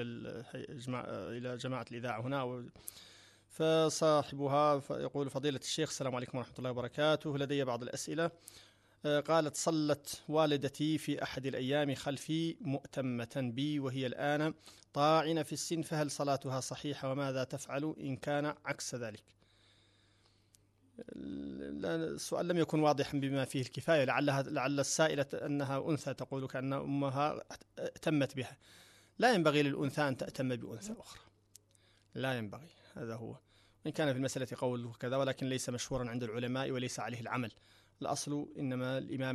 إلى جماعة الإذاعة هنا. فصاحبها يقول: فضيلة الشيخ، السلام عليكم ورحمة الله وبركاته، لدي بعض الأسئلة. قالت: صلت والدتي في أحد الأيام خلفي مؤتمة بي وهي الآن طاعنة في السن، فهل صلاتها صحيحة وماذا تفعل إن كان عكس ذلك؟ السؤال لم يكن واضحا بما فيه الكفاية. لعل السائلة أنها أنثى تقول كأن أمها تمت بها. لا ينبغي للأنثى أن تأتم بأنثى أخرى، لا ينبغي. هذا هو. وإن كان في المسألة قول وكذا، ولكن ليس مشهورا عند العلماء وليس عليه العمل. الأصل إنما الإمام